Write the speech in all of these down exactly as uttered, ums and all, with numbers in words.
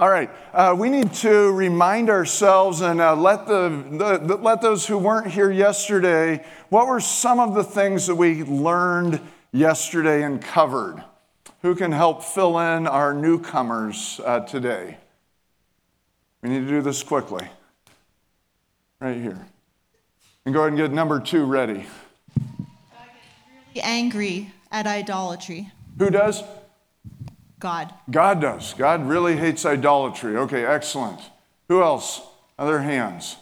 All right, uh, we need to remind ourselves and uh, let the, the, the let those who weren't here yesterday, what were some of the things that we learned yesterday and covered? Who can help fill in our newcomers uh, today? We need to do this quickly. Right here. And go ahead and get number two ready. God gets really angry at idolatry. Who does? God. God does. God really hates idolatry. Okay, excellent. Who else? Other hands.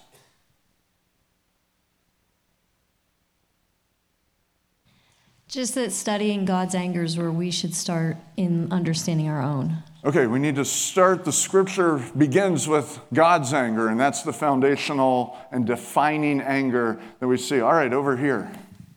Just that studying God's anger is where we should start in understanding our own. Okay, we need to start. The scripture begins with God's anger, and that's the foundational and defining anger that we see. All right, over here.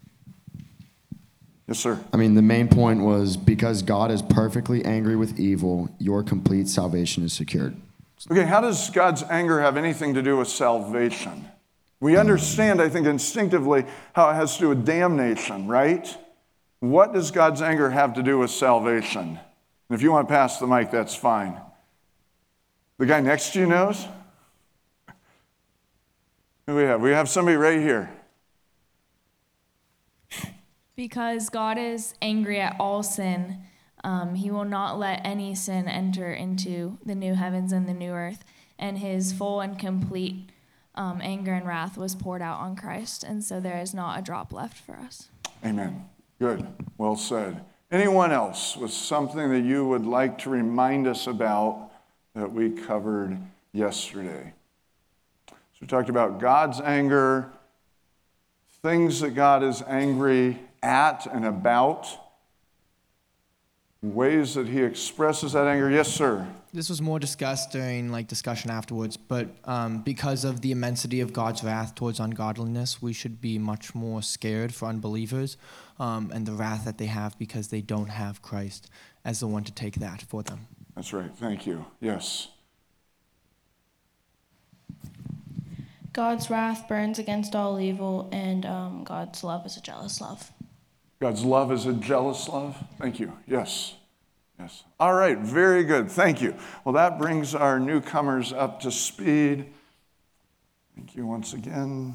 Yes, sir. I mean, the main point was because God is perfectly angry with evil, your complete salvation is secured. Okay, how does God's anger have anything to do with salvation? We understand, I think, instinctively how it has to do with damnation, right? What does God's anger have to do with salvation? And if you want to pass the mic, that's fine. The guy next to you knows? Who do we have? We have somebody right here. Because God is angry at all sin, um, he will not let any sin enter into the new heavens and the new earth. And his full and complete um, anger and wrath was poured out on Christ. And so there is not a drop left for us. Amen. Good. Well said. Anyone else with something that you would like to remind us about that we covered yesterday? So we talked about God's anger, things that God is angry at and about, ways that he expresses that anger. Yes, sir. This was more discussed during like discussion afterwards, but um, because of the immensity of God's wrath towards ungodliness, we should be much more scared for unbelievers um, and the wrath that they have because they don't have Christ as the one to take that for them. That's right. Thank you. Yes. God's wrath burns against all evil, and um, God's love is a jealous love. God's love is a jealous love. Thank you. Yes. Yes. All right. Very good. Thank you. Well, that brings our newcomers up to speed. Thank you once again.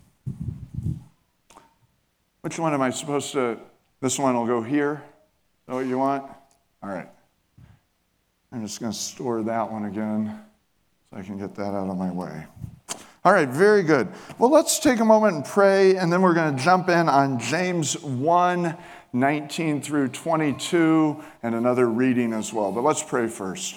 Which one am I supposed to? This one will go here. Is that what you want? All right. I'm just going to store that one again so I can get that out of my way. All right, very good. Well, let's take a moment and pray, and then we're going to jump in on James one, nineteen through twenty-two, and another reading as well. But let's pray first.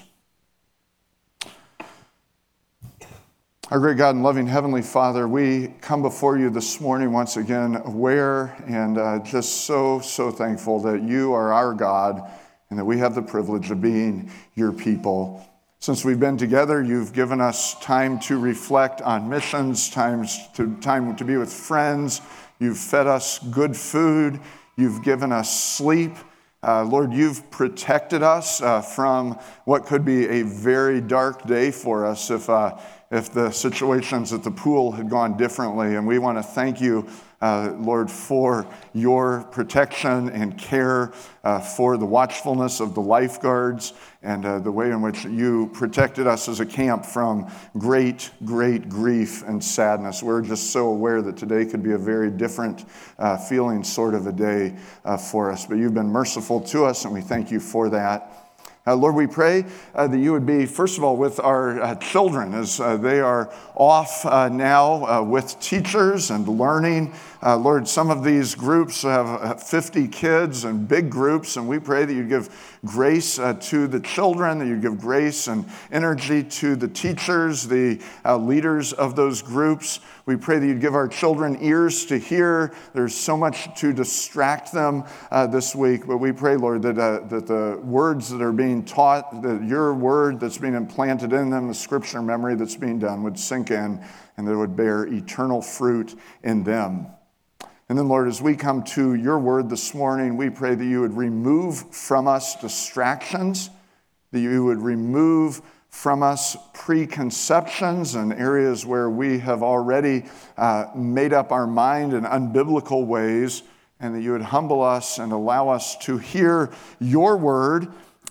Our great God and loving Heavenly Father, we come before you this morning once again aware and uh, just so, so thankful that you are our God and that we have the privilege of being your people. Since we've been together, you've given us time to reflect on missions, times to, time to be with friends. You've fed us good food. You've given us sleep. Uh, Lord, you've protected us uh, from what could be a very dark day for us if, uh, if the situations at the pool had gone differently. And we want to thank you, uh, Lord, for your protection and care, uh, for the watchfulness of the lifeguards, and uh, the way in which you protected us as a camp from great, great grief and sadness. We're just so aware that today could be a very different uh, feeling sort of a day uh, for us. But you've been merciful to us, and we thank you for that. Uh, Lord, we pray uh, that you would be, first of all, with our uh, children as uh, they are off uh, now uh, with teachers and learning. Uh, Lord, some of these groups have fifty kids and big groups, and we pray that you give grace uh, to the children, that you give grace and energy to the teachers, the uh, leaders of those groups. We pray that you'd give our children ears to hear. There's so much to distract them uh, this week, but we pray, Lord, that, uh, that the words that are being taught, that your word that's being implanted in them, the scripture memory that's being done would sink in and that it would bear eternal fruit in them. And then, Lord, as we come to your word this morning, we pray that you would remove from us distractions, that you would remove from us preconceptions and areas where we have already uh, made up our mind in unbiblical ways, and that you would humble us and allow us to hear your word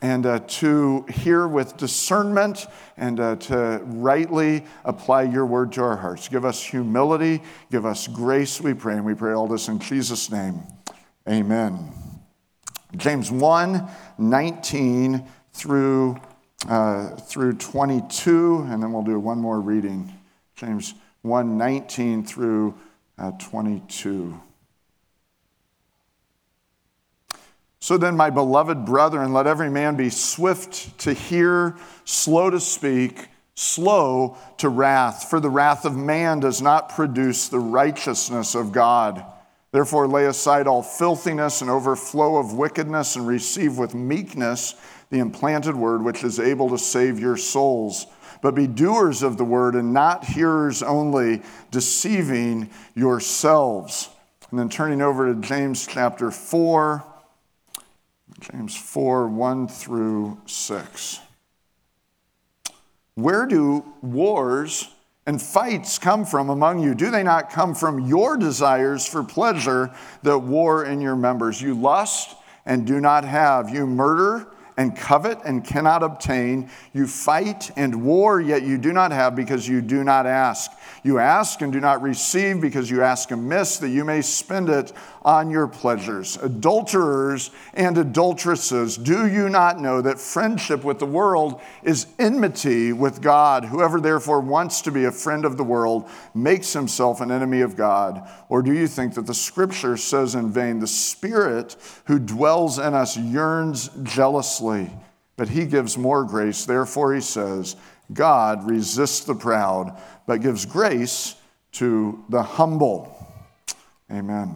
and uh, to hear with discernment and uh, to rightly apply your word to our hearts. Give us humility, give us grace, we pray, and we pray all this in Jesus' name. Amen. James one, nineteen through, uh, through twenty-two, and then we'll do one more reading. James one, nineteen through uh, twenty-two. So then, my beloved brethren, let every man be swift to hear, slow to speak, slow to wrath. For the wrath of man does not produce the righteousness of God. Therefore, lay aside all filthiness and overflow of wickedness, and receive with meekness the implanted word, which is able to save your souls. But be doers of the word and not hearers only, deceiving yourselves. And then turning over to James chapter four, James four, one through six. Where do wars and fights come from among you? Do they not come from your desires for pleasure that war in your members? You lust and do not have. You murder and covet and cannot obtain. You fight and war, yet you do not have because you do not ask. You ask and do not receive because you ask amiss, that you may spend it on your pleasures. Adulterers and adulteresses, do you not know that friendship with the world is enmity with God? Whoever therefore wants to be a friend of the world makes himself an enemy of God. Or do you think that the scripture says in vain, the Spirit who dwells in us yearns jealously, but he gives more grace. Therefore he says, God resists the proud, but gives grace to the humble. Amen.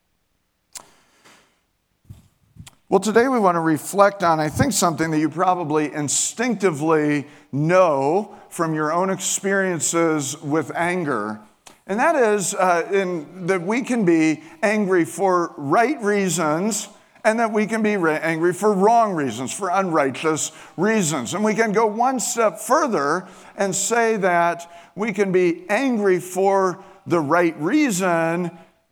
Well, today we want to reflect on, I think, something that you probably instinctively know from your own experiences with anger. And that is uh, in, that we can be angry for right reasons, and that we can be angry for wrong reasons, for unrighteous reasons. And we can go one step further and say that we can be angry for the right reason,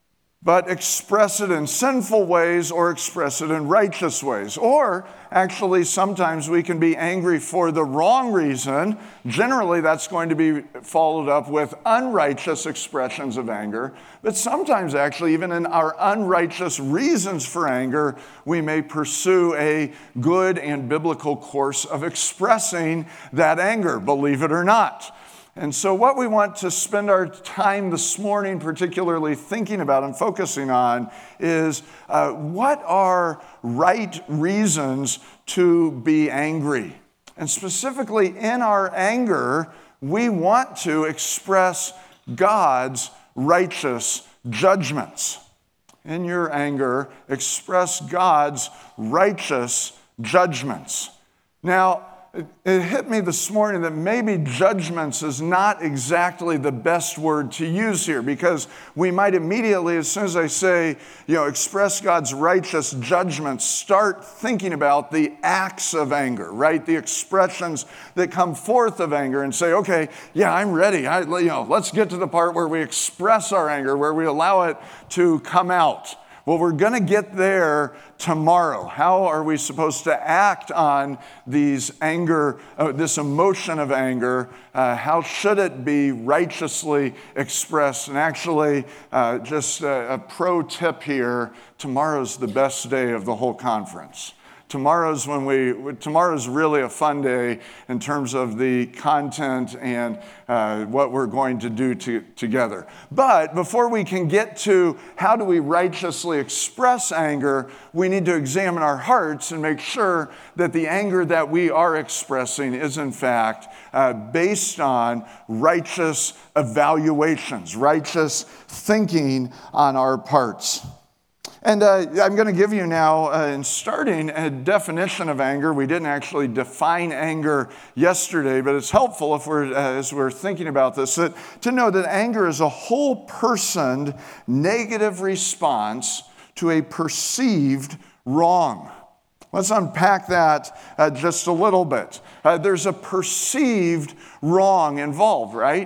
but express it in sinful ways or express it in righteous ways. Or actually, sometimes we can be angry for the wrong reason. Generally, that's going to be followed up with unrighteous expressions of anger. But sometimes, actually, even in our unrighteous reasons for anger, we may pursue a good and biblical course of expressing that anger, believe it or not. And so what we want to spend our time this morning particularly thinking about and focusing on is uh, what are right reasons to be angry? And specifically in our anger, we want to express God's righteous judgments. In your anger, express God's righteous judgments. Now, it hit me this morning that maybe judgments is not exactly the best word to use here, because we might immediately, as soon as I say, you know, express God's righteous judgments, start thinking about the acts of anger, right? The expressions that come forth of anger, and say, okay, yeah, I'm ready. I, you know, let's get to the part where we express our anger, where we allow it to come out. Well, we're going to get there tomorrow. How are we supposed to act on these anger, uh, this emotion of anger? Uh, how should it be righteously expressed? And actually, uh, just a, a pro tip here, tomorrow's the best day of the whole conference. Tomorrow's when we. Tomorrow's really a fun day in terms of the content and uh, what we're going to do to, together. But before we can get to how do we righteously express anger, we need to examine our hearts and make sure that the anger that we are expressing is in fact uh, based on righteous evaluations, righteous thinking on our parts. And uh, I'm going to give you now, uh, in starting, a definition of anger. We didn't actually define anger yesterday, but it's helpful if we're, uh, as we're thinking about this, that, to know that anger is a whole-personed negative response to a perceived wrong. Let's unpack that uh, just a little bit. Uh, there's a perceived wrong involved, right?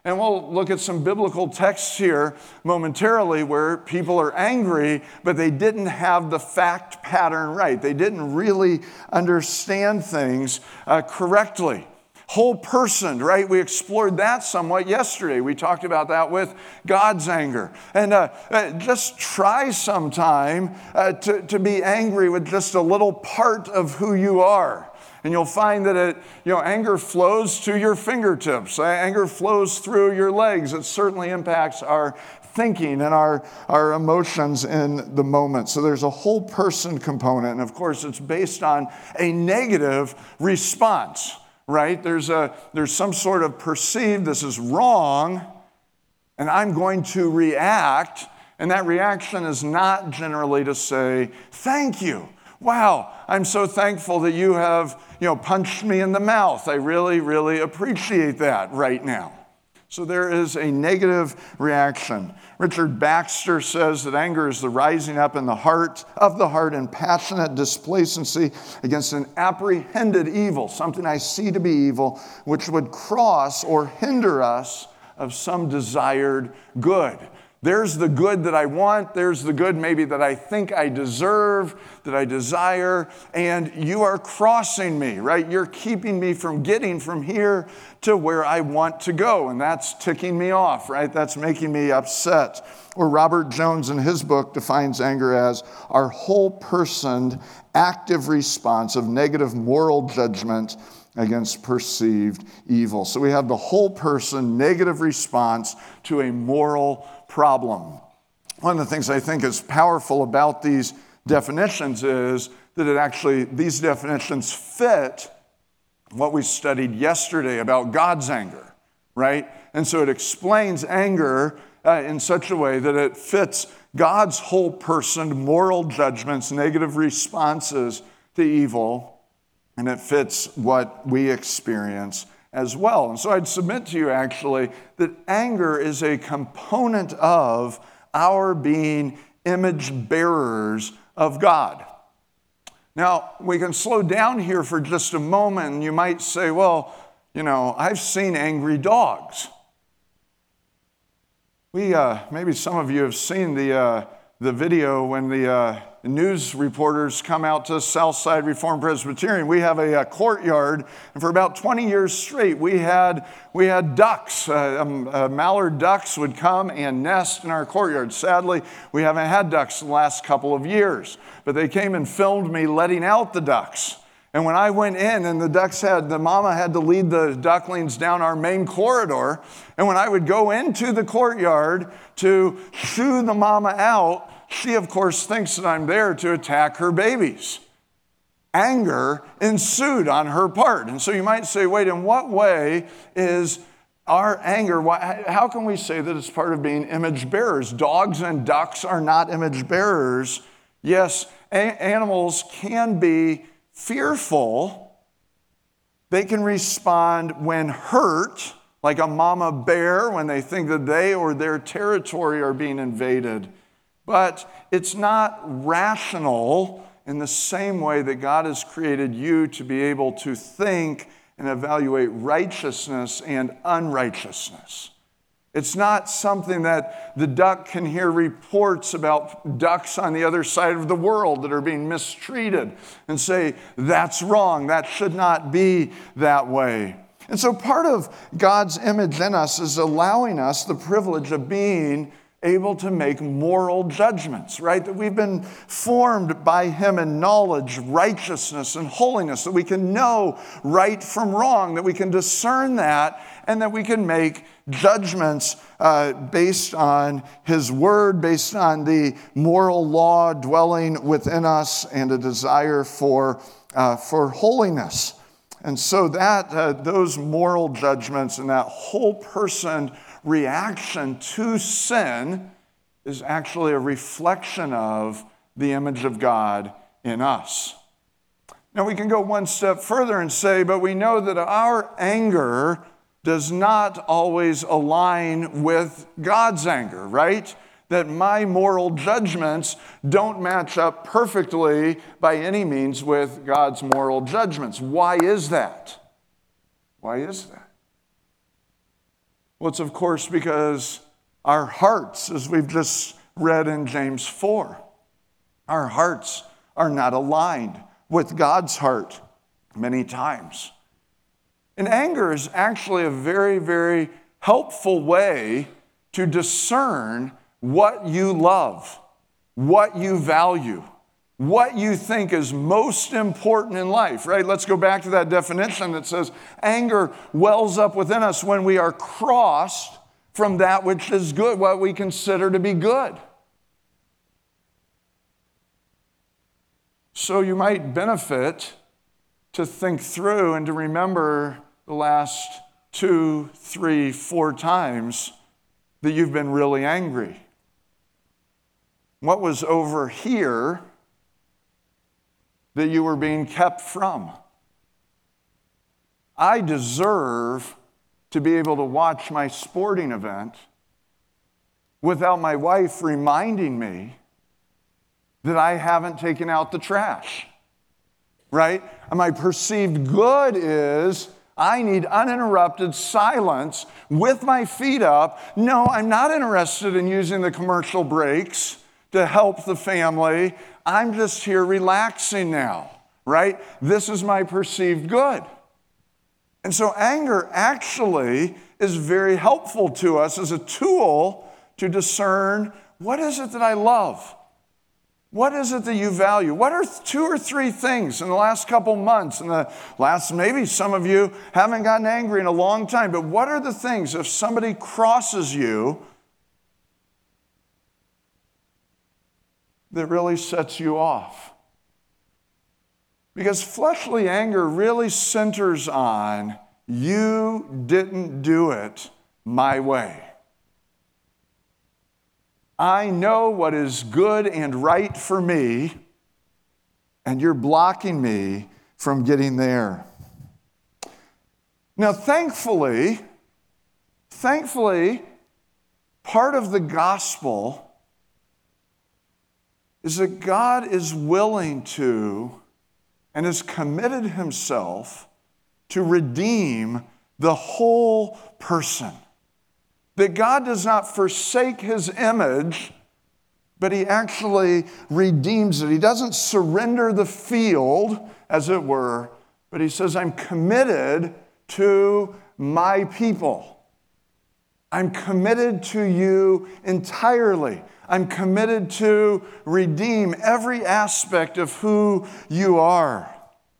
And we'll look at some biblical texts here momentarily where people are angry, but they didn't have the fact pattern right. They didn't really understand things uh, correctly. Whole person, right? We explored that somewhat yesterday. We talked about that with God's anger. And uh, uh, just try sometime uh, to, to be angry with just a little part of who you are. And you'll find that it, you know, anger flows to your fingertips. Anger flows through your legs. It certainly impacts our thinking and our, our emotions in the moment. So there's a whole person component. And of course, it's based on a negative response, right? There's a there's some sort of perceived, this is wrong, and I'm going to react. And that reaction is not generally to say, thank you. Wow, I'm so thankful that you have, you know, punched me in the mouth. I really, really appreciate that right now. So there is a negative reaction. Richard Baxter says that anger is the rising up in the heart of the heart in passionate displacency against an apprehended evil, something I see to be evil, which would cross or hinder us of some desired good. There's the good that I want. There's the good maybe that I think I deserve, that I desire, and you are crossing me, right? You're keeping me from getting from here to where I want to go, and that's ticking me off, right? That's making me upset. Or Robert Jones in his book defines anger as our whole person active response of negative moral judgment against perceived evil. So we have the whole person negative response to a moral problem. One of the things I think is powerful about these definitions is that it actually, these definitions fit what we studied yesterday about God's anger, right? And so it explains anger uh, in such a way that it fits God's whole person, moral judgments, negative responses to evil, and it fits what we experience as well. And so I'd submit to you actually that anger is a component of our being image bearers of God. Now, we can slow down here for just a moment, and you might say, well, you know, I've seen angry dogs. We, uh, maybe some of you have seen the, uh, the video when the uh, news reporters come out to Southside Reformed Presbyterian. We have a, a courtyard, and for about twenty years straight, we had we had ducks. Uh, um, uh, mallard ducks would come and nest in our courtyard. Sadly, we haven't had ducks the last couple of years, but they came and filmed me letting out the ducks. And when I went in, and the ducks had, the mama had to lead the ducklings down our main corridor, and when I would go into the courtyard to shoo the mama out, she, of course, thinks that I'm there to attack her babies. Anger ensued on her part. And so you might say, wait, in what way is our anger, why, how can we say that it's part of being image bearers? Dogs and ducks are not image bearers. Yes, a- animals can be fearful. They can respond when hurt, like a mama bear when they think that they or their territory are being invaded. But it's not rational in the same way that God has created you to be able to think and evaluate righteousness and unrighteousness. It's not something that the duck can hear reports about ducks on the other side of the world that are being mistreated and say, that's wrong, that should not be that way. And so part of God's image in us is allowing us the privilege of being able to make moral judgments, right? That we've been formed by Him in knowledge, righteousness, and holiness, that we can know right from wrong, that we can discern that, and that we can make judgments uh, based on His Word, based on the moral law dwelling within us, and a desire for, uh, for holiness. And so that uh, those moral judgments and that whole person reaction to sin is actually a reflection of the image of God in us. Now we can go one step further and say, but we know that our anger does not always align with God's anger, right? That my moral judgments don't match up perfectly by any means with God's moral judgments. Why is that? Why is that? Well, it's of course because our hearts, as we've just read in James four, our hearts are not aligned with God's heart many times. And anger is actually a very, very helpful way to discern what you love, what you value, what you think is most important in life, right? Let's go back to that definition that says anger wells up within us when we are crossed from that which is good, what we consider to be good. So you might benefit to think through and to remember the last two, three, four times that you've been really angry. What was over here that you were being kept from? I deserve to be able to watch my sporting event without my wife reminding me that I haven't taken out the trash, right? And my perceived good is I need uninterrupted silence with my feet up. No, I'm not interested in using the commercial breaks to help the family. I'm just here relaxing now, right? This is my perceived good. And so anger actually is very helpful to us as a tool to discern, what is it that I love? What is it that you value? What are two or three things in the last couple months, in the last, maybe some of you haven't gotten angry in a long time, but what are the things if somebody crosses you that really sets you off? Because fleshly anger really centers on, you didn't do it my way. I know what is good and right for me, and you're blocking me from getting there. Now, thankfully, thankfully, part of the gospel is that God is willing to and has committed himself to redeem the whole person. That God does not forsake his image, but he actually redeems it. He doesn't surrender the field, as it were, but he says, I'm committed to my people. I'm committed to you entirely. I'm committed to redeem every aspect of who you are.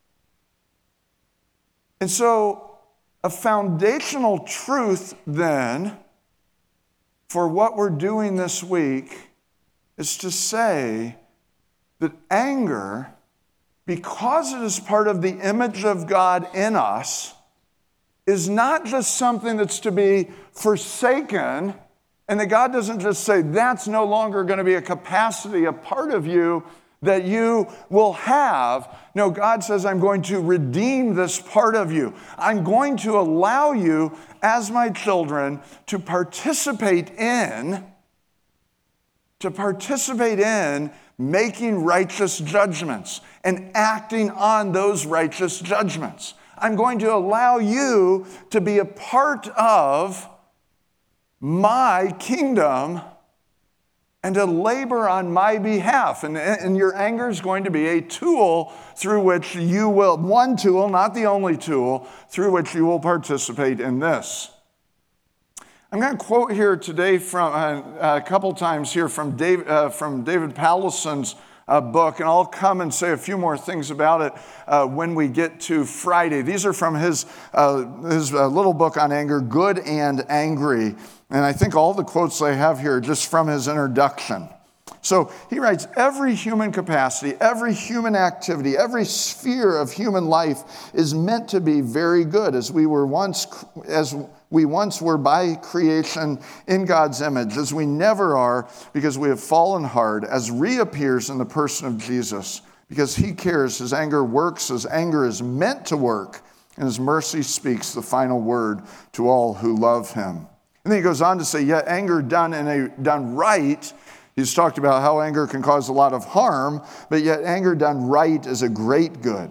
And so, a foundational truth then for what we're doing this week is to say that anger, because it is part of the image of God in us, is not just something that's to be forsaken, and that God doesn't just say that's no longer going to be a capacity, a part of you that you will have. No, God says, I'm going to redeem this part of you. I'm going to allow you, as my children, to participate in, to participate in making righteous judgments and acting on those righteous judgments. I'm going to allow you to be a part of my kingdom and to labor on my behalf. And, and your anger is going to be a tool through which you will, one tool, not the only tool, through which you will participate in this. I'm going to quote here today from uh, a couple times here from Dave, uh, from David Pallison's uh, book, and I'll come and say a few more things about it uh, when we get to Friday. These are from his, uh, his uh, little book on anger, Good and Angry. And I think all the quotes I have here are just from his introduction. So he writes, every human capacity, every human activity, every sphere of human life is meant to be very good, as we were once, as we once were by creation in God's image, as we never are because we have fallen hard, as reappears in the person of Jesus, because he cares, his anger works, his anger is meant to work, and his mercy speaks the final word to all who love him. And then he goes on to say, yet anger done in a done right, he's talked about how anger can cause a lot of harm, but yet anger done right is a great good.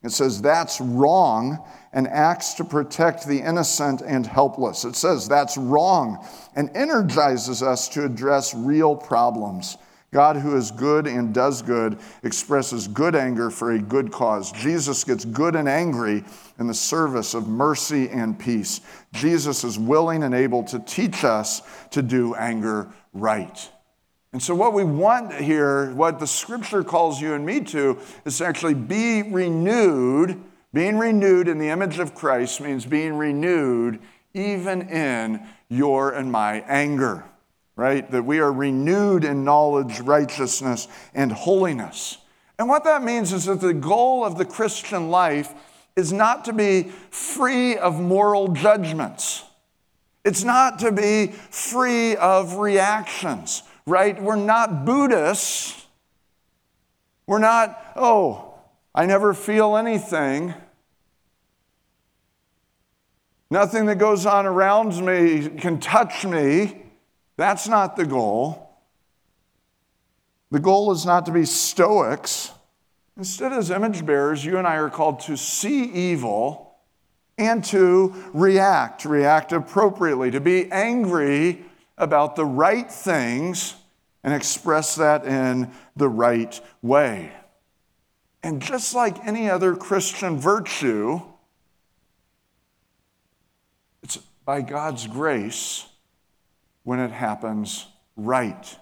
It says that's wrong and acts to protect the innocent and helpless. It says that's wrong and energizes us to address real problems. God, who is good and does good, expresses good anger for a good cause. Jesus gets good and angry in the service of mercy and peace. Jesus is willing and able to teach us to do anger right. And so what we want here, what the scripture calls you and me to, is to actually be renewed. Being renewed in the image of Christ means being renewed even in your and my anger, right? That we are renewed in knowledge, righteousness, and holiness. And what that means is that the goal of the Christian life is not to be free of moral judgments. It's not to be free of reactions. Right? We're not Buddhists. We're not, oh, I never feel anything. Nothing that goes on around me can touch me. That's not the goal. The goal is not to be stoics. Instead, as image bearers, you and I are called to see evil and to react, react appropriately, to be angry about the right things and express that in the right way. And just like any other Christian virtue, it's by God's grace when it happens right.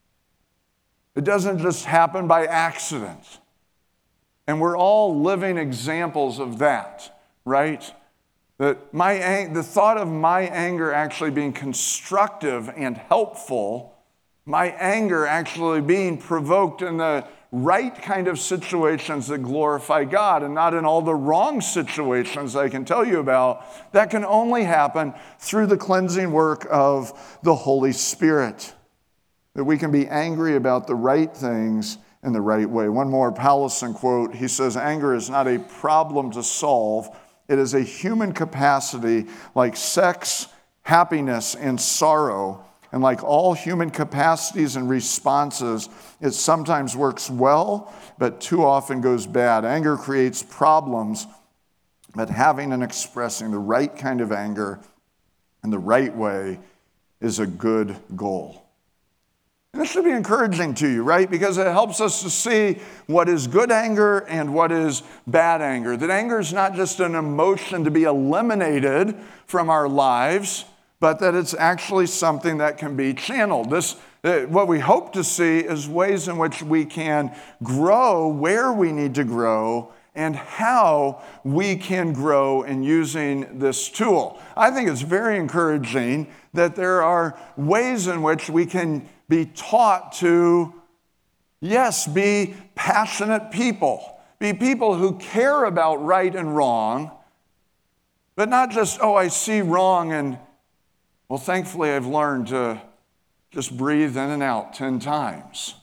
It doesn't just happen by accident. And we're all living examples of that, right? That my the thought of my anger actually being constructive and helpful, my anger actually being provoked in the right kind of situations that glorify God and not in all the wrong situations I can tell you about, that can only happen through the cleansing work of the Holy Spirit. That we can be angry about the right things in the right way. One more Powlison quote, he says, "Anger is not a problem to solve. It is a human capacity like sex, happiness, and sorrow. And like all human capacities and responses, it sometimes works well, but too often goes bad. Anger creates problems, but having and expressing the right kind of anger in the right way is a good goal." And this should be encouraging to you, right? Because it helps us to see what is good anger and what is bad anger. That anger is not just an emotion to be eliminated from our lives, but that it's actually something that can be channeled. This, what we hope to see is ways in which we can grow where we need to grow and how we can grow in using this tool. I think it's very encouraging that there are ways in which we can be taught to, yes, be passionate people, be people who care about right and wrong, but not just, oh, I see wrong and, well, thankfully I've learned to just breathe in and out ten times.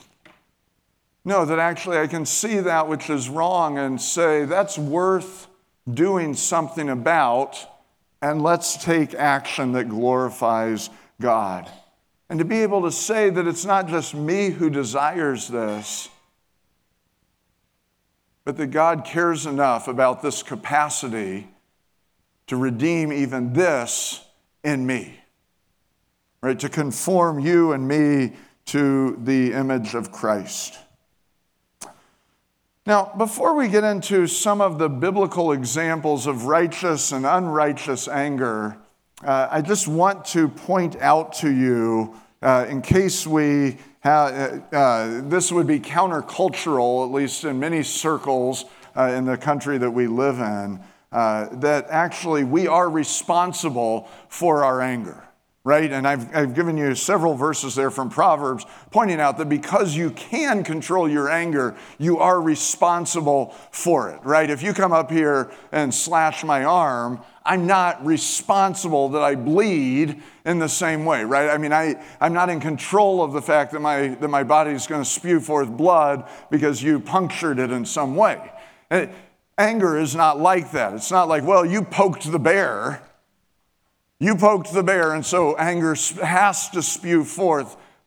No, that actually I can see that which is wrong and say, that's worth doing something about, and let's take action that glorifies God. And to be able to say that it's not just me who desires this, but that God cares enough about this capacity to redeem even this in me, right? To conform you and me to the image of Christ. Now, before we get into some of the biblical examples of righteous and unrighteous anger, uh, I just want to point out to you, uh, in case we have, uh, uh, this would be countercultural, at least in many circles uh, in the country that we live in, uh, that actually we are responsible for our anger. Right? And I've, I've given you several verses there from Proverbs pointing out that because you can control your anger, you are responsible for it, right? If you come up here and slash my arm, I'm not responsible that I bleed in the same way, right? I mean, I, I'm not in control of the fact that my, that my body is going to spew forth blood because you punctured it in some way. And anger is not like that. It's not like, well, you poked the bear. You poked the bear, and so anger has to spew forth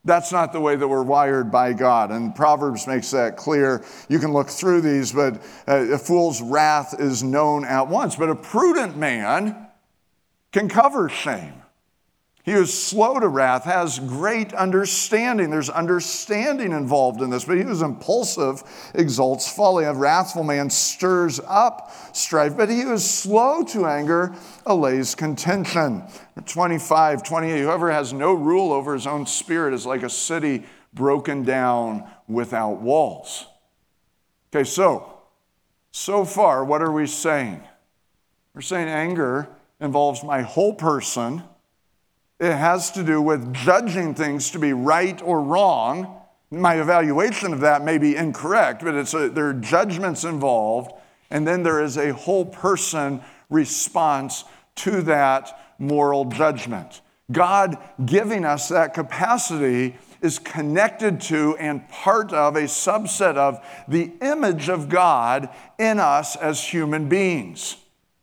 That's not the way that we're wired by God. And Proverbs makes that clear. You can look through these, but a fool's wrath is known at once. But a prudent man can cover shame. He who is slow to wrath has great understanding. There's understanding involved in this. But he who is impulsive exalts folly. A wrathful man stirs up strife. But he who is slow to anger allays contention. twenty-five, twenty-eight, whoever has no rule over his own spirit is like a city broken down without walls. Okay, so, so far, what are we saying? We're saying anger involves my whole person. It has to do with judging things to be right or wrong. My evaluation of that may be incorrect, but it's a, there are judgments involved, and then there is a whole person response to that moral judgment. God giving us that capacity is connected to and part of a subset of the image of God in us as human beings.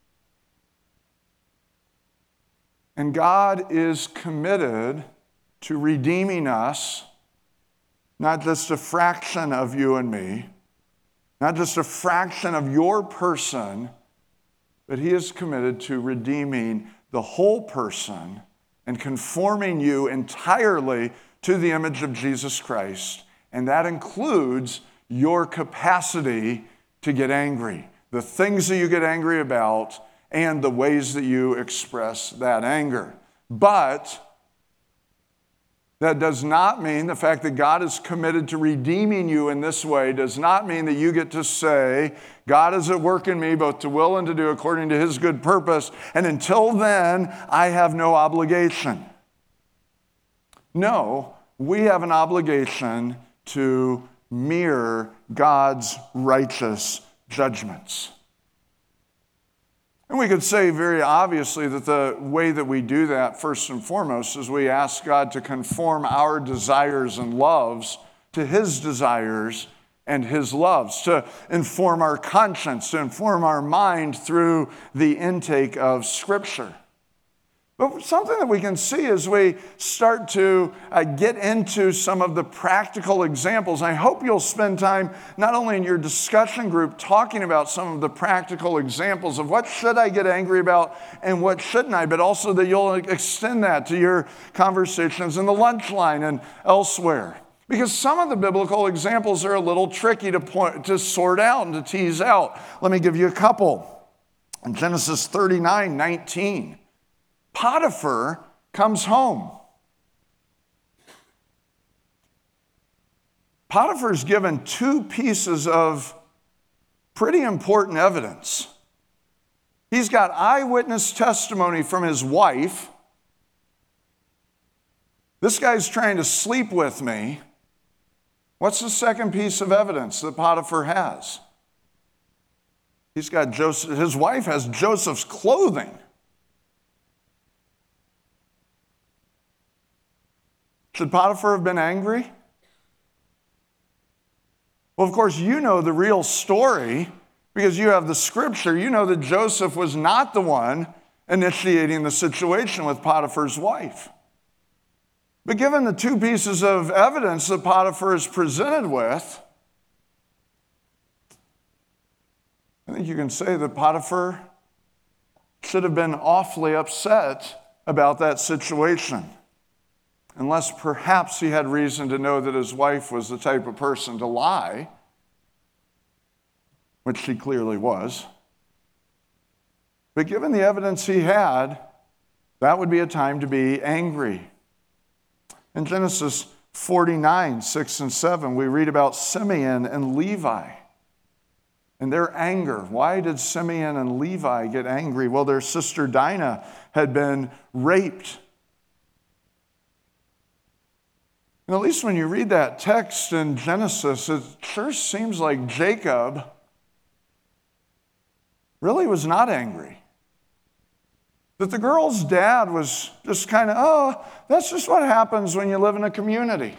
And God is committed to redeeming us, not just a fraction of you and me, not just a fraction of your person, but He is committed to redeeming the whole person and conforming you entirely to the image of Jesus Christ. And that includes your capacity to get angry, the things that you get angry about, and the ways that you express that anger. But that does not mean, the fact that God is committed to redeeming you in this way does not mean that you get to say, God is at work in me both to will and to do according to His good purpose, and until then, I have no obligation. No, we have an obligation to mirror God's righteous judgments. And we could say very obviously that the way that we do that, first and foremost, is we ask God to conform our desires and loves to His desires and His loves, to inform our conscience, to inform our mind through the intake of Scripture. But something that we can see as we start to uh, get into some of the practical examples, I hope you'll spend time not only in your discussion group talking about some of the practical examples of what should I get angry about and what shouldn't I, but also that you'll extend that to your conversations in the lunch line and elsewhere. Because some of the biblical examples are a little tricky to point, to sort out and to tease out. Let me give you a couple. In Genesis thirty-nine nineteen. Potiphar comes home. Potiphar's given two pieces of pretty important evidence. He's got eyewitness testimony from his wife. This guy's trying to sleep with me. What's the second piece of evidence that Potiphar has? He's got Joseph, his wife has Joseph's clothing. Should Potiphar have been angry? Well, of course, you know the real story because you have the Scripture. You know that Joseph was not the one initiating the situation with Potiphar's wife. But given the two pieces of evidence that Potiphar is presented with, I think you can say that Potiphar should have been awfully upset about that situation. Unless perhaps he had reason to know that his wife was the type of person to lie, which she clearly was. But given the evidence he had, that would be a time to be angry. In Genesis forty-nine, six and seven, we read about Simeon and Levi and their anger. Why did Simeon and Levi get angry? Well, their sister Dinah had been raped. And at least when you read that text in Genesis, it sure seems like Jacob really was not angry. That the girl's dad was just kind of, oh, that's just what happens when you live in a community.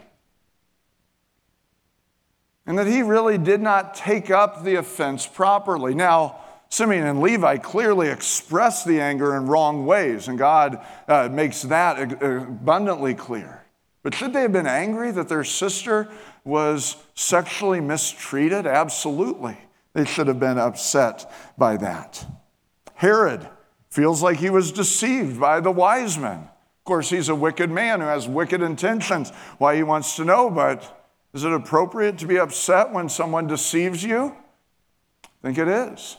And that he really did not take up the offense properly. Now, Simeon and Levi clearly expressed the anger in wrong ways, and God uh, makes that abundantly clear. But should they have been angry that their sister was sexually mistreated? Absolutely. They should have been upset by that. Herod feels like he was deceived by the wise men. Of course, he's a wicked man who has wicked intentions. Why he wants to know, but is it appropriate to be upset when someone deceives you? I think it is.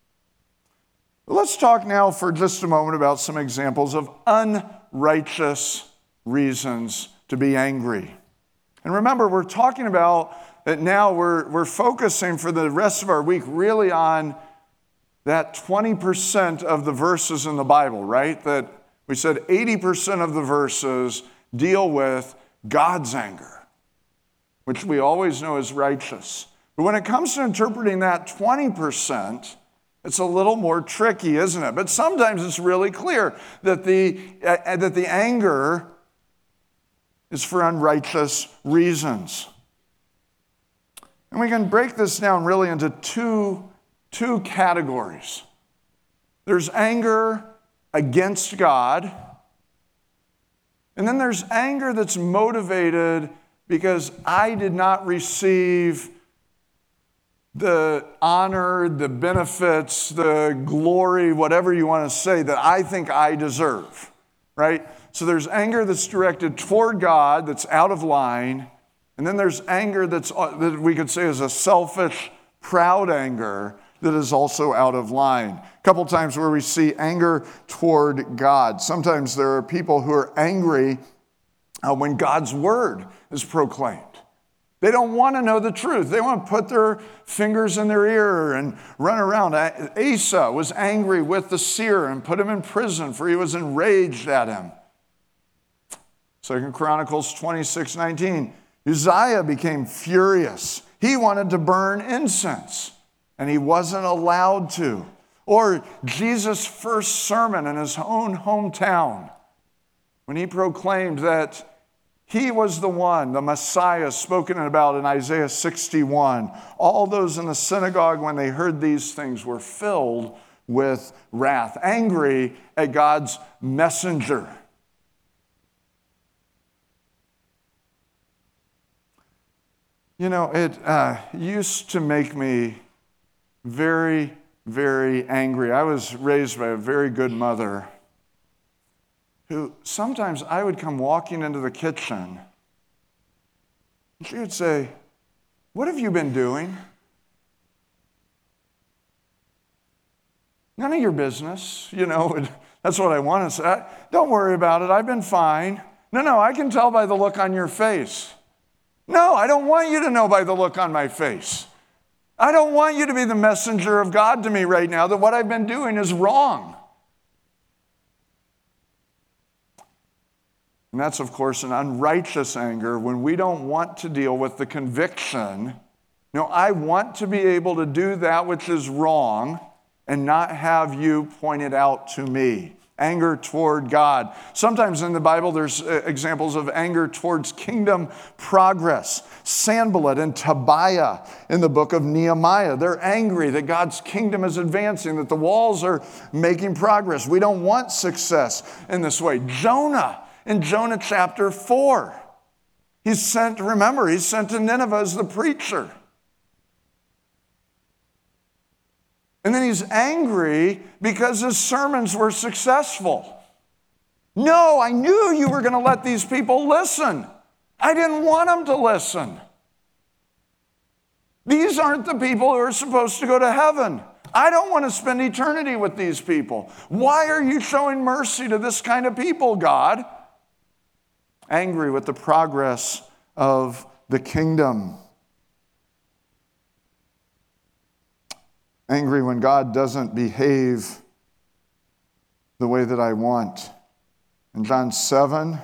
Let's talk now for just a moment about some examples of unrighteous reasons to be angry. And remember, we're talking about that now we're, we're focusing for the rest of our week really on that twenty percent of the verses in the Bible, right? That we said eighty percent of the verses deal with God's anger, which we always know is righteous. But when it comes to interpreting that twenty percent, it's a little more tricky, isn't it? But sometimes it's really clear that the, uh, that the anger is for unrighteous reasons. And we can break this down really into two, two categories. There's anger against God, and then there's anger that's motivated because I did not receive the honor, the benefits, the glory, whatever you want to say, that I think I deserve, right? So there's anger that's directed toward God, that's out of line, and then there's anger that's, that we could say is a selfish, proud anger that is also out of line. A couple times where we see anger toward God. Sometimes there are people who are angry uh, when God's word is proclaimed. They don't want to know the truth. They want to put their fingers in their ear and run around. Asa was angry with the seer and put him in prison, for he was enraged at him. Second Chronicles twenty-six nineteen. Uzziah became furious. He wanted to burn incense, and he wasn't allowed to. Or Jesus' first sermon in his own hometown, when he proclaimed that he was the one, the Messiah spoken about in Isaiah sixty-one. All those in the synagogue, when they heard these things, were filled with wrath, angry at God's messenger. You know, it uh, used to make me very, very angry. I was raised by a very good mother who sometimes I would come walking into the kitchen and she would say, "What have you been doing?" None of your business, you know. That's what I want to say. Don't worry about it. I've been fine. No, no, I can tell by the look on your face. No, I don't want you to know by the look on my face. I don't want you to be the messenger of God to me right now that what I've been doing is wrong. And that's, of course, an unrighteous anger when we don't want to deal with the conviction. No, I want to be able to do that which is wrong and not have you point it out to me. Anger toward God. Sometimes in the Bible there's examples of anger towards kingdom progress. Sanballat and Tobiah in the book of Nehemiah. They're angry that God's kingdom is advancing, that the walls are making progress. We don't want success in this way. Jonah in Jonah chapter four. He's sent, remember, he's sent to Nineveh as the preacher. And then he's angry because his sermons were successful. No, I knew you were going to let these people listen. I didn't want them to listen. These aren't the people who are supposed to go to heaven. I don't want to spend eternity with these people. Why are you showing mercy to this kind of people, God? Angry with the progress of the kingdom. Angry when God doesn't behave the way that I want. In John seven,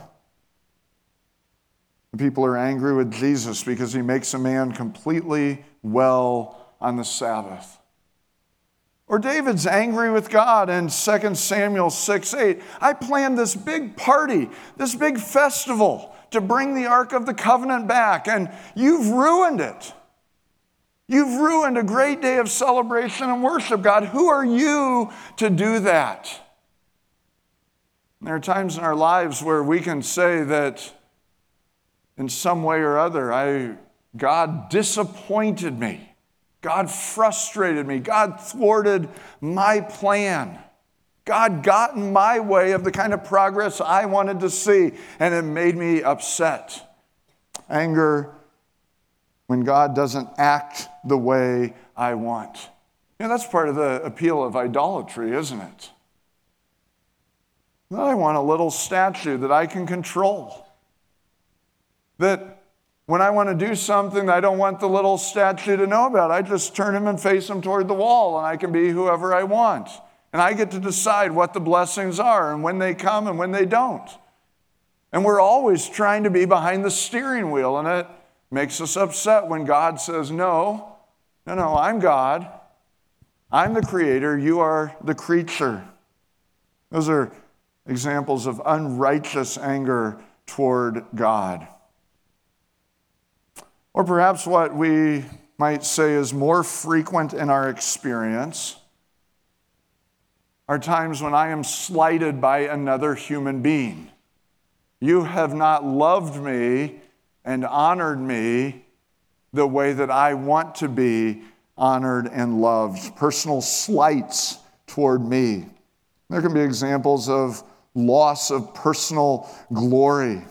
the people are angry with Jesus because he makes a man completely well on the Sabbath. Or David's angry with God in Second Samuel six eight. I planned this big party, this big festival to bring the Ark of the Covenant back, and you've ruined it. You've ruined a great day of celebration and worship, God. Who are you to do that? And there are times in our lives where we can say that in some way or other, I, God disappointed me. God frustrated me. God thwarted my plan. God got in my way of the kind of progress I wanted to see, and it made me upset. Anger when God doesn't act the way I want. You know, that's part of the appeal of idolatry, isn't it? That I want a little statue that I can control. That when I want to do something I don't want the little statue to know about, I just turn him and face him toward the wall, and I can be whoever I want. And I get to decide what the blessings are and when they come and when they don't. And we're always trying to be behind the steering wheel, and it makes us upset when God says, no, no, no, I'm God. I'm the creator. You are the creature. Those are examples of unrighteous anger toward God. Or perhaps what we might say is more frequent in our experience are times when I am slighted by another human being. You have not loved me and honored me the way that I want to be honored and loved. Personal slights toward me. There can be examples of loss of personal glory.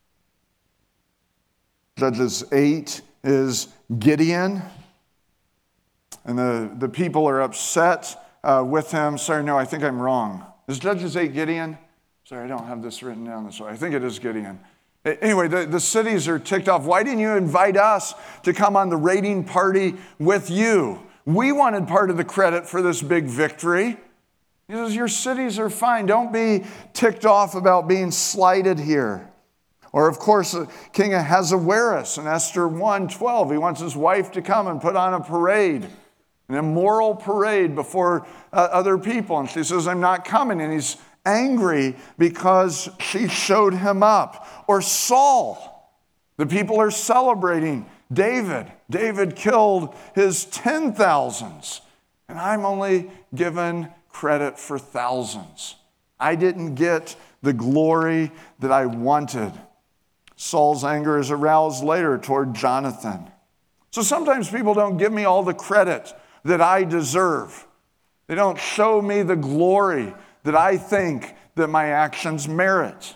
Judges eight is Gideon, and the, the people are upset uh, with him. Sorry, no, I think I'm wrong. Is Judges eight Gideon? Sorry, I don't have this written down this way. I think it is Gideon. Anyway, the, the cities are ticked off. Why didn't you invite us to come on the raiding party with you? We wanted part of the credit for this big victory. He says, your cities are fine. Don't be ticked off about being slighted here. Or, of course, King Ahasuerus in Esther one twelve, he wants his wife to come and put on a parade, an immoral parade before uh, other people. And she says, I'm not coming. And he's angry because she showed him up. Or Saul, the people are celebrating David. David killed his ten thousands, and I'm only given credit for thousands. I didn't get the glory that I wanted. Saul's anger is aroused later toward Jonathan. So sometimes people don't give me all the credit that I deserve. They don't show me the glory that I think that my actions merit.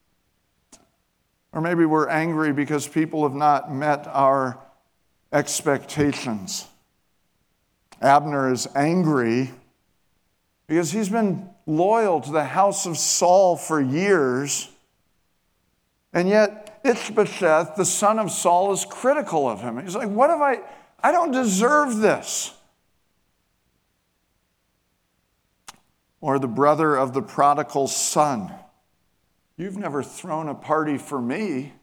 Or maybe we're angry because people have not met our expectations. Abner is angry because he's been loyal to the house of Saul for years, and yet Ishbosheth, the son of Saul, is critical of him. He's like, what have I, I don't deserve this. Or the brother of the prodigal son. You've never thrown a party for me.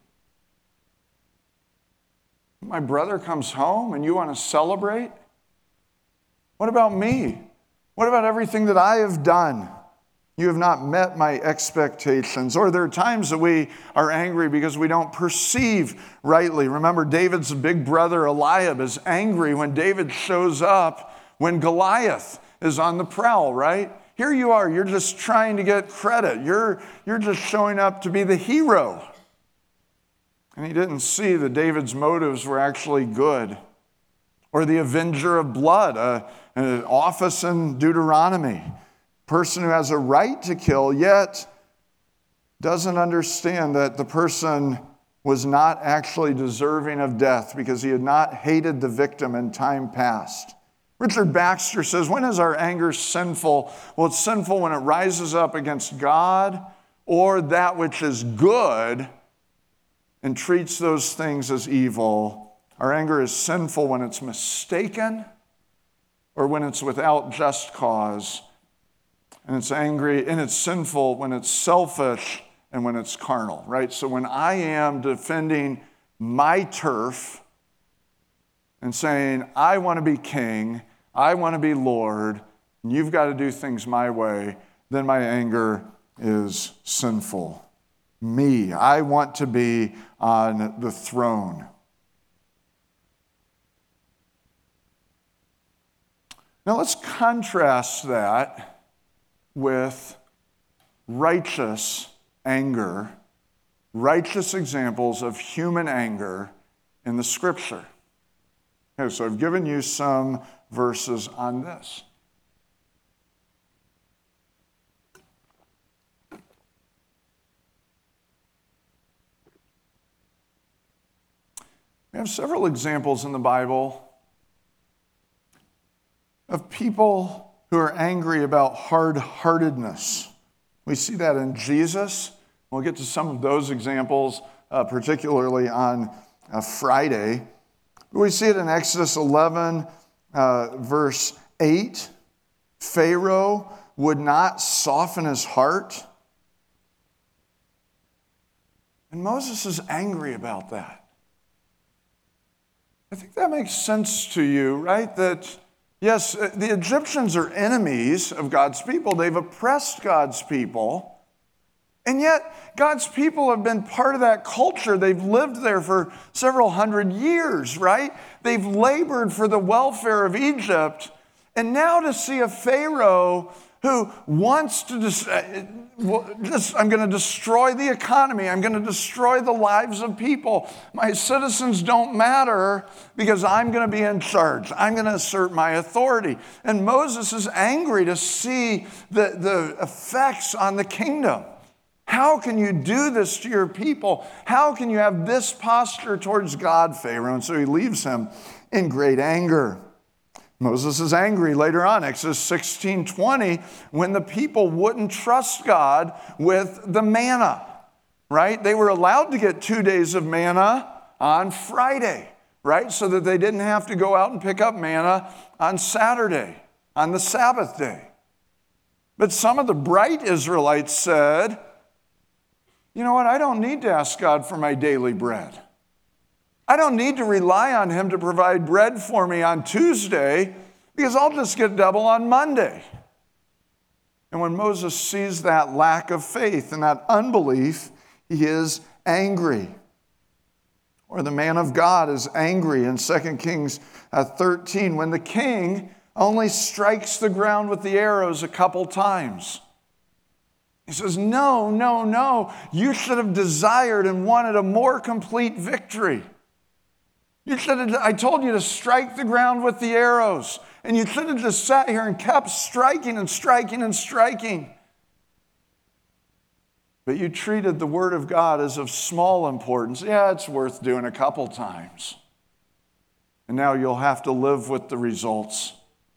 My brother comes home and you want to celebrate? What about me? What about everything that I have done? You have not met my expectations. Or there are times that we are angry because we don't perceive rightly. Remember, David's big brother Eliab is angry when David shows up when Goliath is on the prowl, right? Here you are, you're just trying to get credit. You're, you're just showing up to be the hero. And he didn't see that David's motives were actually good. Or the avenger of blood, a, an office in Deuteronomy. Person who has a right to kill, yet doesn't understand that the person was not actually deserving of death because he had not hated the victim in time past. Richard Baxter says, when is our anger sinful? Well, it's sinful when it rises up against God or that which is good and treats those things as evil. Our anger is sinful when it's mistaken or when it's without just cause. And it's angry, and it's sinful when it's selfish and when it's carnal, right? So when I am defending my turf and saying, I want to be king, I want to be Lord, and you've got to do things my way, then my anger is sinful. Me, I want to be on the throne. Now let's contrast that with righteous anger righteous examples of human anger in the scripture. Okay, so I've given you some verses on this. We have several examples in the Bible of people who are angry about hard-heartedness. We see that in Jesus. We'll get to some of those examples, uh, particularly on uh, Friday. We see it in Exodus eleven, uh, verse eight. Pharaoh would not soften his heart. And Moses is angry about that. I think that makes sense to you, right? That, yes, the Egyptians are enemies of God's people. They've oppressed God's people. And yet, God's people have been part of that culture. They've lived there for several hundred years, right? They've labored for the welfare of Egypt. And now to see a Pharaoh who wants to just, just I'm going to destroy the economy. I'm going to destroy the lives of people. My citizens don't matter because I'm going to be in charge. I'm going to assert my authority. And Moses is angry to see the, the effects on the kingdom. How can you do this to your people? How can you have this posture towards God, Pharaoh? And so he leaves him in great anger. Moses is angry later on, Exodus sixteen twenty, when the people wouldn't trust God with the manna, right? They were allowed to get two days of manna on Friday, right? So that they didn't have to go out and pick up manna on Saturday, on the Sabbath day. But some of the bright Israelites said, you know what, I don't need to ask God for my daily bread. I don't need to rely on him to provide bread for me on Tuesday because I'll just get double on Monday. And when Moses sees that lack of faith and that unbelief, he is angry. Or the man of God is angry in Second Kings thirteen when the king only strikes the ground with the arrows a couple times. He says, no, no, no, you should have desired and wanted a more complete victory. You should have, I told you to strike the ground with the arrows. And you should have just sat here and kept striking and striking and striking. But you treated the Word of God as of small importance. Yeah, it's worth doing a couple times. And now you'll have to live with the results.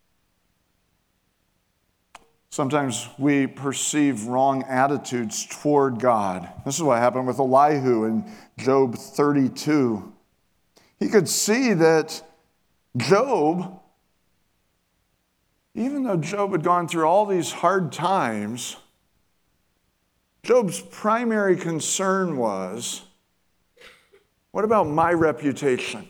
Sometimes we perceive wrong attitudes toward God. This is what happened with Elihu in Job thirty-two. He could see that Job, even though Job had gone through all these hard times, Job's primary concern was, what about my reputation?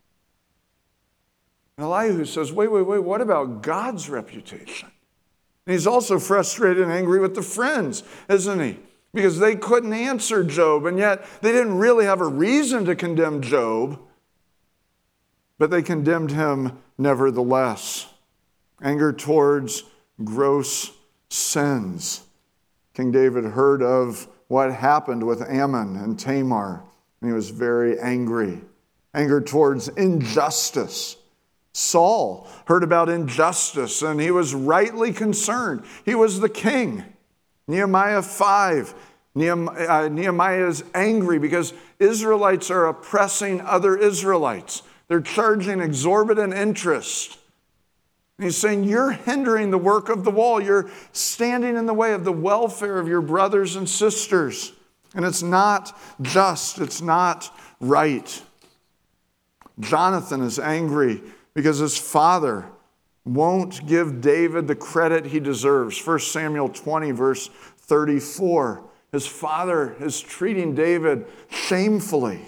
And Elihu says, wait, wait, wait, what about God's reputation? And he's also frustrated and angry with the friends, isn't he? Because they couldn't answer Job, and yet they didn't really have a reason to condemn Job. But they condemned him nevertheless. Anger towards gross sins. King David heard of what happened with Ammon and Tamar, and he was very angry. Anger towards injustice. Saul heard about injustice, and he was rightly concerned. He was the king. Nehemiah five. Nehemiah is angry because Israelites are oppressing other Israelites. They're charging exorbitant interest. And he's saying, you're hindering the work of the wall. You're standing in the way of the welfare of your brothers and sisters. And it's not just. It's not right. Jonathan is angry because his father won't give David the credit he deserves. First Samuel twenty, verse thirty-four. His father is treating David shamefully.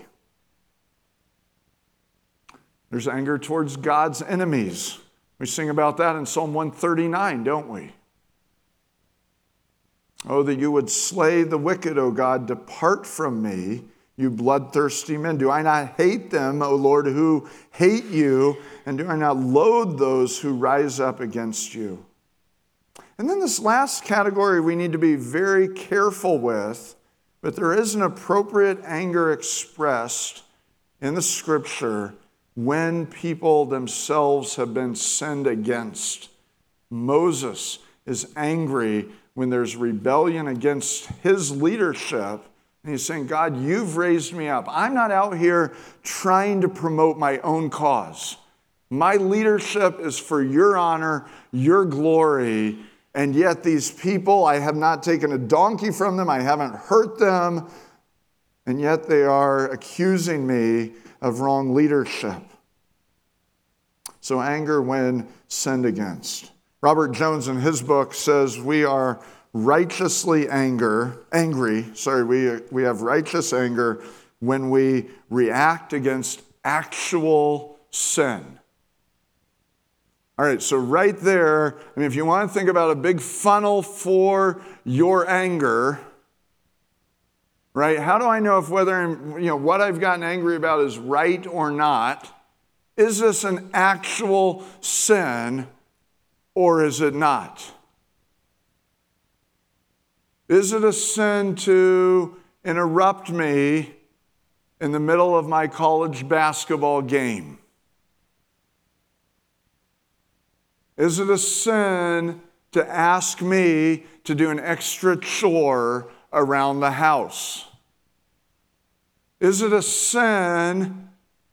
There's anger towards God's enemies. We sing about that in Psalm one thirty-nine, don't we? Oh, that you would slay the wicked, O God. Depart from me, you bloodthirsty men. Do I not hate them, O Lord, who hate you? And do I not loathe those who rise up against you? And then this last category we need to be very careful with But there is an appropriate anger expressed in the scripture when people themselves have been sinned against. Moses is angry when there's rebellion against his leadership. And he's saying, God, you've raised me up. I'm not out here trying to promote my own cause. My leadership is for your honor, your glory. And yet these people, I have not taken a donkey from them. I haven't hurt them. And yet they are accusing me of wrong leadership. So anger when sinned against. Robert Jones in his book says we are righteously anger, angry, sorry, we, we have righteous anger when we react against actual sin. All right, so right there, I mean, if you want to think about a big funnel for your anger, right? How do I know if whether I'm, you know, what I've gotten angry about is right or not? Is this an actual sin or is it not? Is it a sin to interrupt me in the middle of my college basketball game? Is it a sin to ask me to do an extra chore around the house? Is it a sin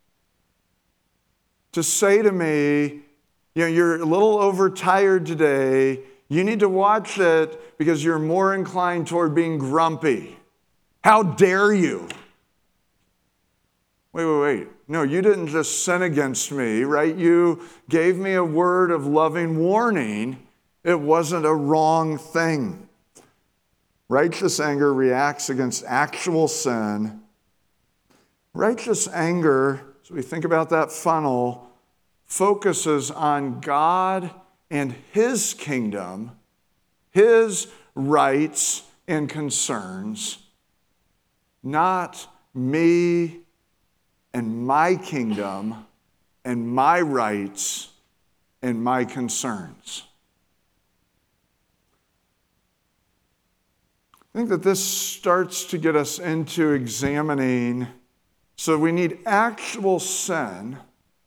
to say to me, you know, you're a little overtired today, you need to watch it because you're more inclined toward being grumpy? How dare you? Wait, wait, wait. No, you didn't just sin against me, right? You gave me a word of loving warning. It wasn't a wrong thing. Righteous anger reacts against actual sin. Righteous anger, as we think about that funnel, focuses on God and His kingdom, His rights and concerns, not me and my kingdom and my rights and my concerns. I think that this starts to get us into examining, so we need actual sin,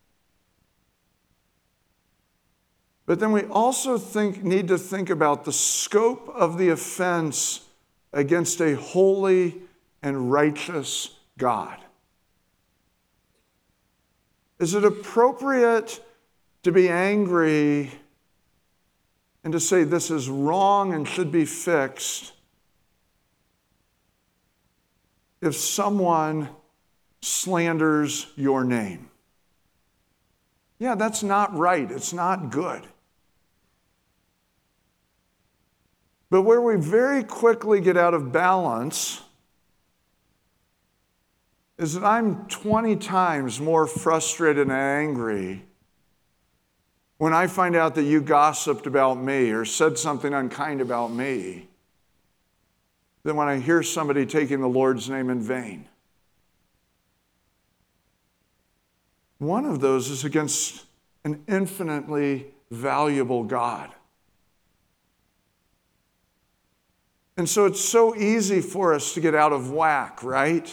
but then we also think, need to think about the scope of the offense against a holy and righteous God. Is it appropriate to be angry and to say this is wrong and should be fixed if someone slanders your name? Yeah, that's not right. It's not good. But where we very quickly get out of balance is that I'm twenty times more frustrated and angry when I find out that you gossiped about me or said something unkind about me than when I hear somebody taking the Lord's name in vain. One of those is against an infinitely valuable God. And so it's so easy for us to get out of whack, right?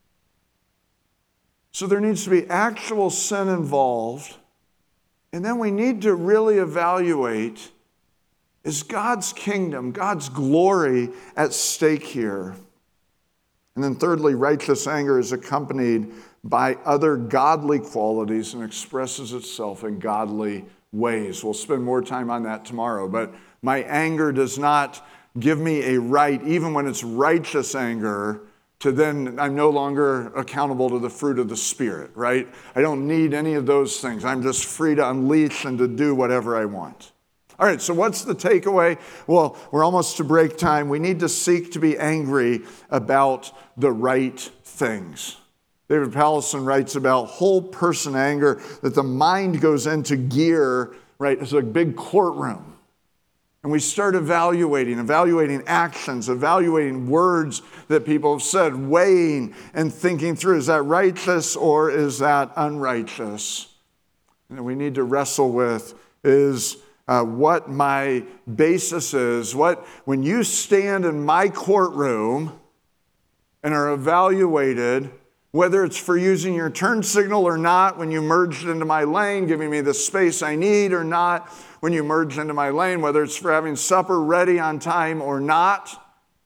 So there needs to be actual sin involved. And then we need to really evaluate, is God's kingdom, God's glory at stake here? And then thirdly, righteous anger is accompanied by other godly qualities and expresses itself in godly ways. We'll spend more time on that tomorrow. But my anger does not give me a right, even when it's righteous anger, to then I'm no longer accountable to the fruit of the Spirit, right? I don't need any of those things. I'm just free to unleash and to do whatever I want. All right, so what's the takeaway? Well, we're almost to break time. We need to seek to be angry about the right things. David Powlison writes about whole person anger, that the mind goes into gear, right? It's a big courtroom. And we start evaluating, evaluating actions, evaluating words that people have said, weighing and thinking through, is that righteous or is that unrighteous? And we need to wrestle with is uh, what my basis is. What, when you stand in my courtroom, and are evaluated, whether it's for using your turn signal or not when you merged into my lane, giving me the space I need or not when you merged into my lane, whether it's for having supper ready on time or not.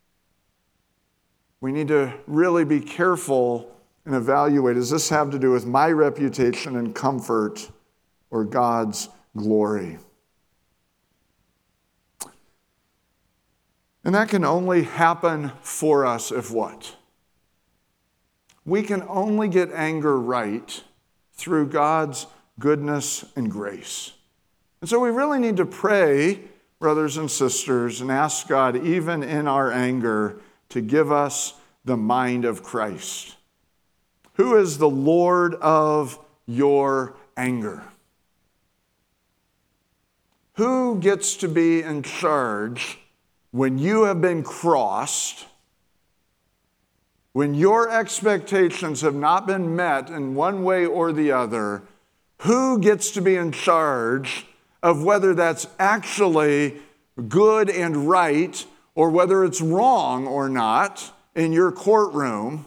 We need to really be careful and evaluate, does this have to do with my reputation and comfort or God's glory? And that can only happen for us if what? We can only get anger right through God's goodness and grace. And so we really need to pray, brothers and sisters, and ask God, even in our anger, to give us the mind of Christ. Who is the Lord of your anger? Who gets to be in charge when you have been crossed, when your expectations have not been met in one way or the other? Who gets to be in charge of whether that's actually good and right or whether it's wrong or not in your courtroom?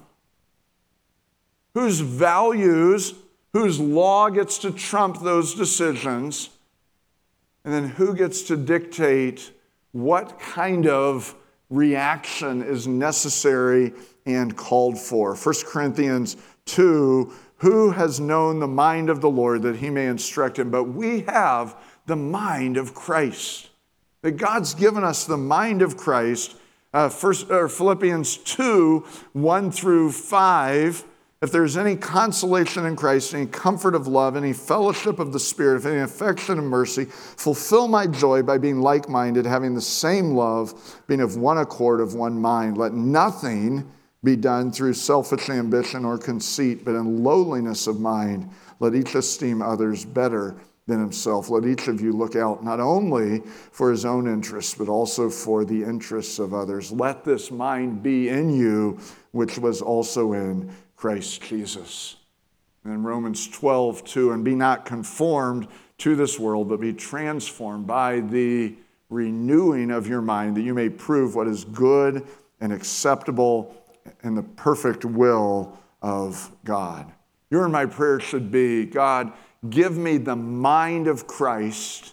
Whose values, whose law gets to trump those decisions? And then who gets to dictate what kind of reaction is necessary and called for? First Corinthians two, who has known the mind of the Lord that he may instruct him? But we have the mind of Christ. That God's given us the mind of Christ. Uh, first, or Philippians two, one through five. If there's any consolation in Christ, any comfort of love, any fellowship of the Spirit, if any affection and mercy, fulfill my joy by being like-minded, having the same love, being of one accord, of one mind. Let nothing be done through selfish ambition or conceit, but in lowliness of mind, let each esteem others better than himself. Let each of you look out not only for his own interests, but also for the interests of others. Let this mind be in you, which was also in Christ Jesus. And in Romans twelve, two, and be not conformed to this world, but be transformed by the renewing of your mind, that you may prove what is good and acceptable and the perfect will of God. Your and my prayer should be, God, give me the mind of Christ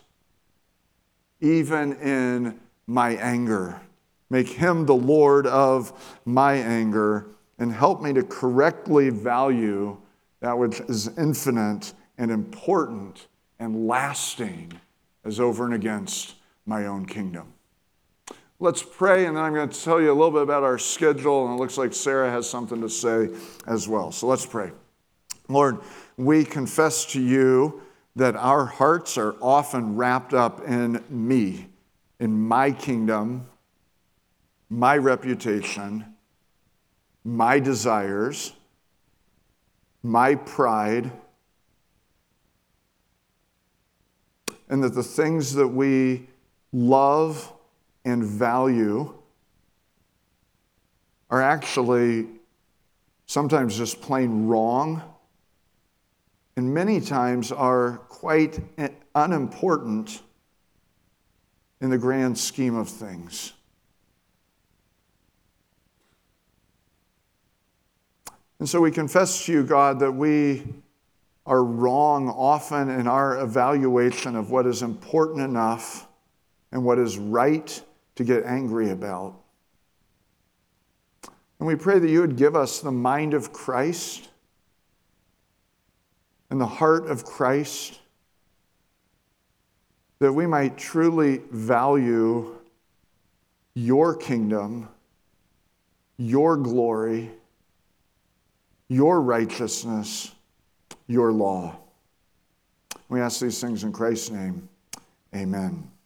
even in my anger. Make him the Lord of my anger, and help me to correctly value that which is infinite and important and lasting as over and against my own kingdom. Let's pray, and then I'm going to tell you a little bit about our schedule, and it looks like Sarah has something to say as well. So let's pray. Lord, we confess to you that our hearts are often wrapped up in me, in my kingdom, my reputation, my desires, my pride, and that the things that we love and value are actually sometimes just plain wrong, and many times are quite unimportant in the grand scheme of things. And so we confess to you, God, that we are wrong often in our evaluation of what is important enough and what is right to get angry about. And we pray that you would give us the mind of Christ and the heart of Christ, that we might truly value your kingdom, your glory, your righteousness, your law. We ask these things in Christ's name. Amen.